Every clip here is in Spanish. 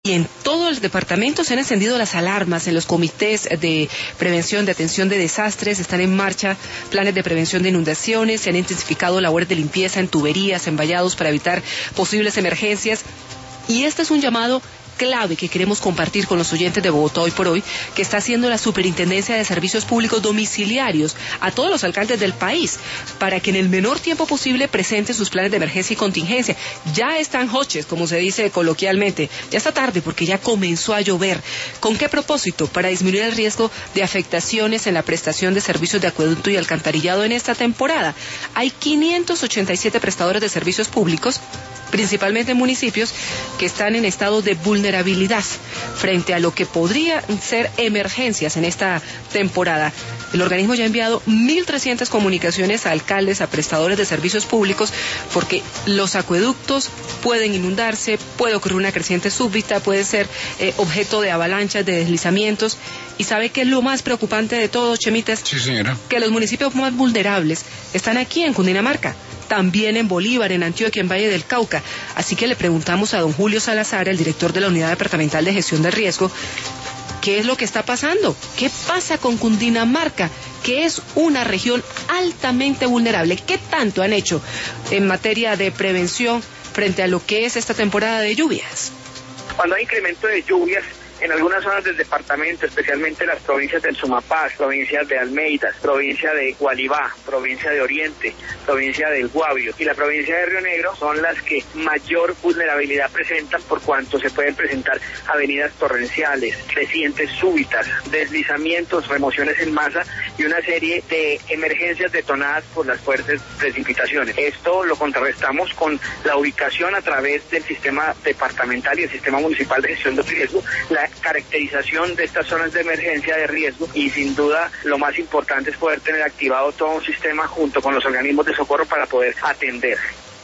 Y en todo el departamento se han encendido las alarmas en los comités de prevención, de atención de desastres, están en marcha planes de prevención de inundaciones, se han intensificado labores de limpieza en tuberías, en vallados para evitar posibles emergencias. Y este es un llamado clave que queremos compartir con los oyentes de Bogotá Hoy por Hoy, que está haciendo la Superintendencia de Servicios Públicos Domiciliarios a todos los alcaldes del país, para que en el menor tiempo posible presenten sus planes de emergencia y contingencia. Ya están hoches, como se dice coloquialmente, ya está tarde porque ya comenzó a llover. ¿Con qué propósito? Para disminuir el riesgo de afectaciones en la prestación de servicios de acueducto y alcantarillado en esta temporada. Hay 587 prestadores de servicios públicos, principalmente en municipios que están en estado de vulnerabilidad frente a lo que podrían ser emergencias en esta temporada. El organismo ya ha enviado 1.300 comunicaciones a alcaldes, a prestadores de servicios públicos, porque los acueductos pueden inundarse, puede ocurrir una creciente súbita, puede ser objeto de avalanchas, de deslizamientos. ¿Y sabe qué es lo más preocupante de todo, Chemitas? Sí, señora. Que los municipios más vulnerables están aquí en Cundinamarca, también en Bolívar, en Antioquia, en Valle del Cauca. Así que le preguntamos a don Julio Salazar, el director de la Unidad Departamental de Gestión de Riesgo, ¿qué es lo que está pasando? ¿Qué pasa con Cundinamarca, que es una región altamente vulnerable? ¿Qué tanto han hecho en materia de prevención frente a lo que es esta temporada de lluvias? Cuando hay incremento de lluvias en algunas zonas del departamento, especialmente las provincias del Sumapaz, provincias de Almeida, provincia de Gualibá, provincia de Oriente, provincia del Guavio y la provincia de Río Negro, son las que mayor vulnerabilidad presentan, por cuanto se pueden presentar avenidas torrenciales, crecientes súbitas, deslizamientos, remociones en masa y una serie de emergencias detonadas por las fuertes precipitaciones. Esto lo contrarrestamos con la ubicación a través del sistema departamental y el sistema municipal de gestión de riesgo, la caracterización de estas zonas de emergencia de riesgo, y sin duda lo más importante es poder tener activado todo un sistema junto con los organismos de socorro para poder atender.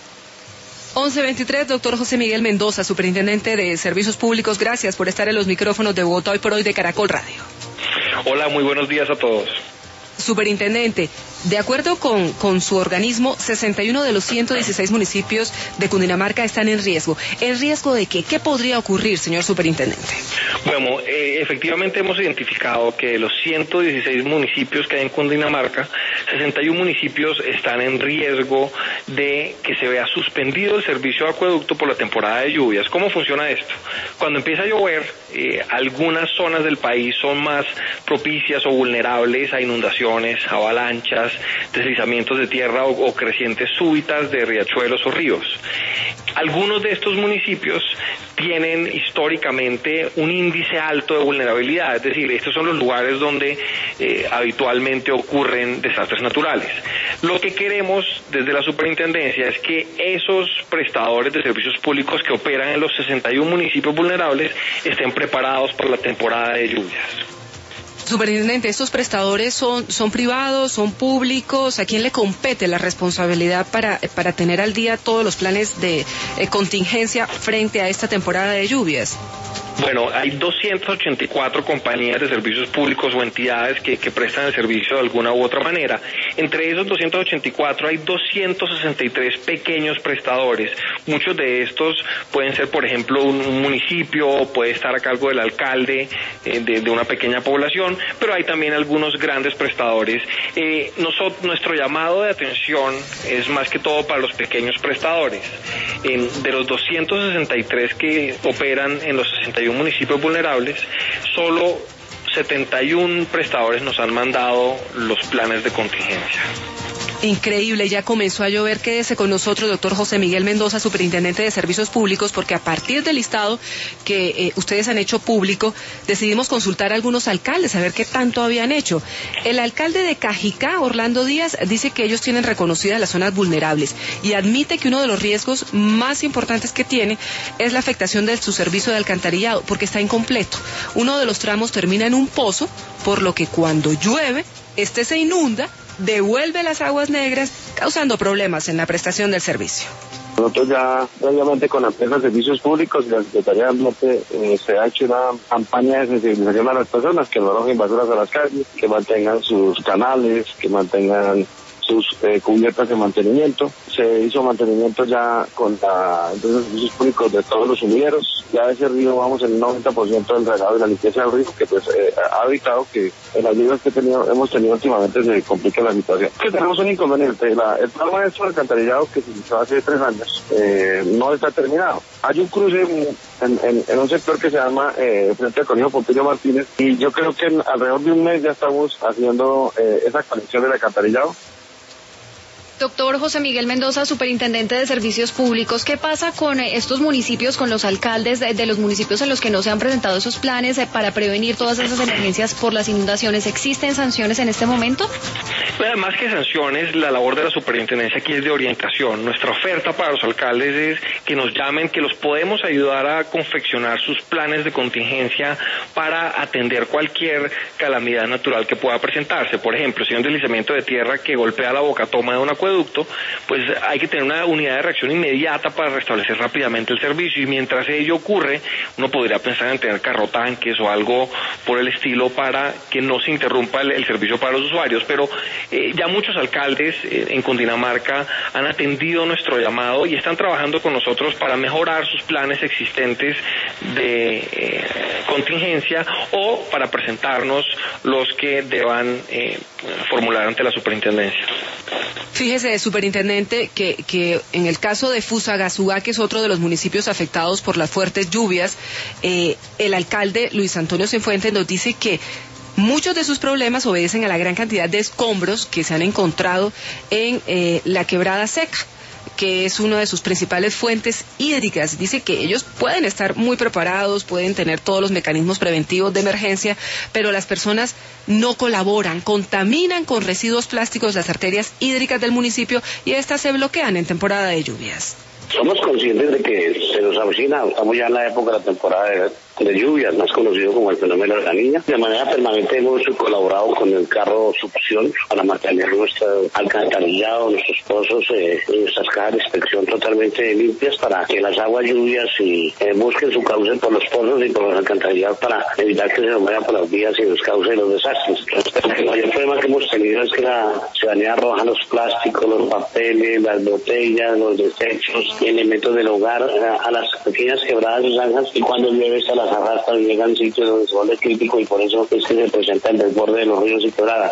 11:23, doctor José Miguel Mendoza, superintendente de Servicios Públicos, gracias por estar en los micrófonos de Bogotá Hoy por Hoy de Caracol Radio. Hola, muy buenos días a todos. Superintendente, de acuerdo con su organismo, 61 de los 116 municipios de Cundinamarca están en riesgo. ¿En riesgo de qué? ¿Qué podría ocurrir, señor superintendente? Bueno, efectivamente hemos identificado que de los 116 municipios que hay en Cundinamarca, 61 municipios están en riesgo de que se vea suspendido el servicio de acueducto por la temporada de lluvias. ¿Cómo funciona esto? Cuando empieza a llover, algunas zonas del país son más propicias o vulnerables a inundaciones, avalanchas, deslizamientos de tierra o crecientes súbitas de riachuelos o ríos. Algunos de estos municipios tienen históricamente un índice alto de vulnerabilidad, es decir, estos son los lugares donde habitualmente ocurren desastres naturales. Lo que queremos desde la superintendencia es que esos prestadores de servicios públicos que operan en los 61 municipios vulnerables estén preparados para la temporada de lluvias. Superintendente, ¿estos prestadores son privados, son públicos? ¿A quién le compete la responsabilidad para tener al día todos los planes de contingencia frente a esta temporada de lluvias? Bueno, hay 284 compañías de servicios públicos o entidades que prestan el servicio de alguna u otra manera. Entre esos 284 hay 263 pequeños prestadores. Muchos de estos pueden ser, por ejemplo, un municipio, puede estar a cargo del alcalde de una pequeña población, pero hay también algunos grandes prestadores. Nuestro llamado de atención es más que todo para los pequeños prestadores. De los 263 que operan en los 61 municipios vulnerables, solo 71 prestadores nos han mandado los planes de contingencia. Increíble, ya comenzó a llover. Quédese con nosotros, doctor José Miguel Mendoza, superintendente de Servicios Públicos, porque a partir del listado que ustedes han hecho público, decidimos consultar a algunos alcaldes, a ver qué tanto habían hecho. El alcalde de Cajicá, Orlando Díaz, dice que ellos tienen reconocidas las zonas vulnerables y admite que uno de los riesgos más importantes que tiene es la afectación de su servicio de alcantarillado, porque está incompleto. Uno de los tramos termina en un pozo, por lo que cuando llueve, este se inunda, devuelve las aguas negras, causando problemas en la prestación del servicio. Nosotros ya previamente con la empresa de servicios públicos y la Secretaría de Ambiente se ha hecho una campaña de sensibilización a las personas que no arrojen basuras a las calles, que mantengan sus canales, que mantengan sus cubiertas de mantenimiento. Se hizo mantenimiento ya con la empresa de servicios públicos de todos los humilleros. Ya ese río vamos en el 90% del regado y la limpieza del río, que pues ha evitado que en las lluvias que hemos tenido últimamente se complique la situación. Que tenemos un inconveniente. El programa de alcantarillado que se inició hace 3 años no está terminado. Hay un cruce en un sector que se llama frente al Colegio Pompilio Martínez, y yo creo que alrededor de un mes ya estamos haciendo esa conexión del alcantarillado. Doctor José Miguel Mendoza, superintendente de Servicios Públicos, ¿qué pasa con estos municipios, con los alcaldes de los municipios en los que no se han presentado esos planes para prevenir todas esas emergencias por las inundaciones? ¿Existen sanciones en este momento? Más que sanciones, la labor de la superintendencia aquí es de orientación. Nuestra oferta para los alcaldes es que nos llamen, que los podemos ayudar a confeccionar sus planes de contingencia para atender cualquier calamidad natural que pueda presentarse. Por ejemplo, si hay un deslizamiento de tierra que golpea la bocatoma de una acueducto, pues hay que tener una unidad de reacción inmediata para restablecer rápidamente el servicio, y mientras ello ocurre, uno podría pensar en tener carrotanques o algo por el estilo para que no se interrumpa el servicio para los usuarios, pero ya muchos alcaldes en Cundinamarca han atendido nuestro llamado y están trabajando con nosotros para mejorar sus planes existentes de contingencia o para presentarnos los que deban formular ante la superintendencia. Fíjese, superintendente, que en el caso de Fusagasugá, que es otro de los municipios afectados por las fuertes lluvias, el alcalde Luis Antonio Cienfuentes nos dice que muchos de sus problemas obedecen a la gran cantidad de escombros que se han encontrado en la quebrada seca, que es una de sus principales fuentes hídricas. Dice que ellos pueden estar muy preparados, pueden tener todos los mecanismos preventivos de emergencia, pero las personas no colaboran, contaminan con residuos plásticos las arterias hídricas del municipio y estas se bloquean en temporada de lluvias. Somos conscientes de que se nos avecina, estamos ya en la época de la temporada de lluvias, más conocido como el fenómeno de la Niña. De manera permanente hemos colaborado con el carro succión para mantener nuestro alcantarillado, nuestros pozos, nuestras cajas de inspección totalmente limpias para que las aguas lluvias busquen su cauce por los pozos y por los alcantarillados para evitar que se nos vayan por las vías y los cauces de los desastres. Entonces, el mayor problema que hemos tenido es que la ciudadanía arroja los plásticos, los papeles, las botellas, los desechos, elementos del hogar a las pequeñas quebradas y zanjas, y cuando llueve se las arrastran y llegan a sitios donde se vuelve crítico, y por eso es que se presenta el desborde de los ríos y quebradas.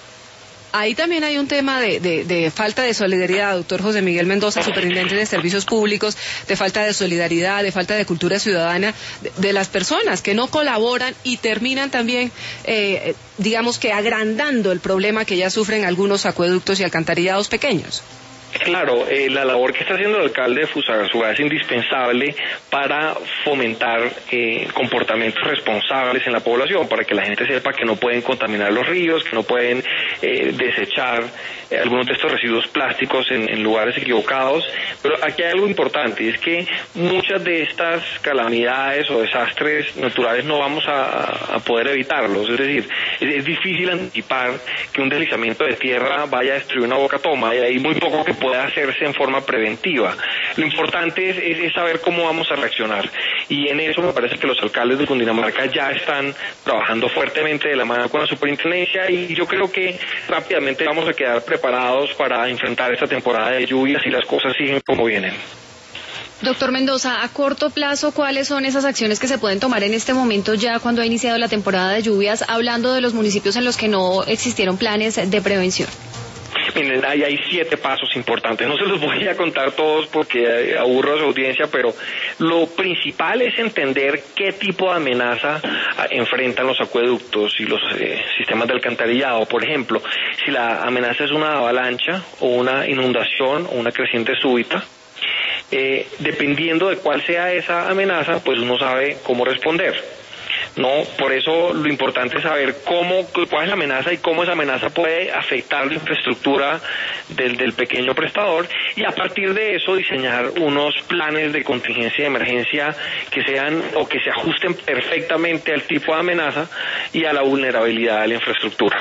Ahí también hay un tema de falta de solidaridad, doctor José Miguel Mendoza, superintendente de Servicios Públicos, de falta de solidaridad, de falta de cultura ciudadana de las personas que no colaboran y terminan también, digamos que agrandando el problema que ya sufren algunos acueductos y alcantarillados pequeños. Claro, la labor que está haciendo el alcalde de Fusagasugá es indispensable para fomentar comportamientos responsables en la población, para que la gente sepa que no pueden contaminar los ríos, que no pueden desechar algunos de estos residuos plásticos en lugares equivocados. Pero aquí hay algo importante, y es que muchas de estas calamidades o desastres naturales no vamos a poder evitarlos. Es decir, es difícil anticipar que un deslizamiento de tierra vaya a destruir una bocatoma, y hay muy poco que puede hacerse en forma preventiva. Lo importante es saber cómo vamos a reaccionar, y en eso me parece que los alcaldes de Cundinamarca ya están trabajando fuertemente de la mano con la superintendencia, y yo creo que rápidamente vamos a quedar preparados para enfrentar esta temporada de lluvias y las cosas siguen como vienen. Doctor Mendoza, a corto plazo, ¿cuáles son esas acciones que se pueden tomar en este momento ya cuando ha iniciado la temporada de lluvias, hablando de los municipios en los que no existieron planes de prevención? Miren, ahí hay 7 pasos importantes. No se los voy a contar todos porque aburro a su audiencia, pero lo principal es entender qué tipo de amenaza enfrentan los acueductos y los sistemas de alcantarillado. Por ejemplo, si la amenaza es una avalancha o una inundación o una creciente súbita, dependiendo de cuál sea esa amenaza, pues uno sabe cómo responder. No, por eso lo importante es saber cuál es la amenaza y cómo esa amenaza puede afectar la infraestructura del pequeño prestador, y a partir de eso diseñar unos planes de contingencia y de emergencia que sean o que se ajusten perfectamente al tipo de amenaza y a la vulnerabilidad de la infraestructura.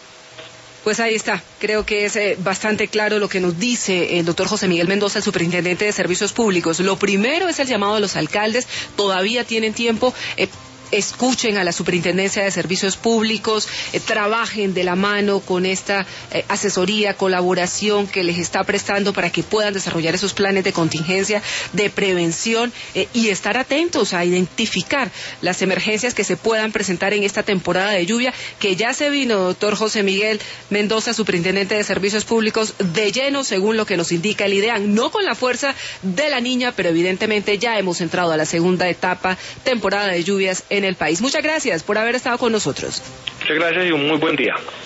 Pues ahí está, creo que es bastante claro lo que nos dice el doctor José Miguel Mendoza, el superintendente de Servicios Públicos. Lo primero es el llamado a los alcaldes, todavía tienen tiempo, escuchen a la Superintendencia de Servicios Públicos, trabajen de la mano con esta asesoría, colaboración que les está prestando para que puedan desarrollar esos planes de contingencia, de prevención y estar atentos a identificar las emergencias que se puedan presentar en esta temporada de lluvia, que ya se vino, doctor José Miguel Mendoza, Superintendente de Servicios Públicos, de lleno, según lo que nos indica el IDEAN, no con la fuerza de la niña, pero evidentemente ya hemos entrado a la segunda etapa, temporada de lluvias en el país. Muchas gracias por haber estado con nosotros. Muchas gracias y un muy buen día.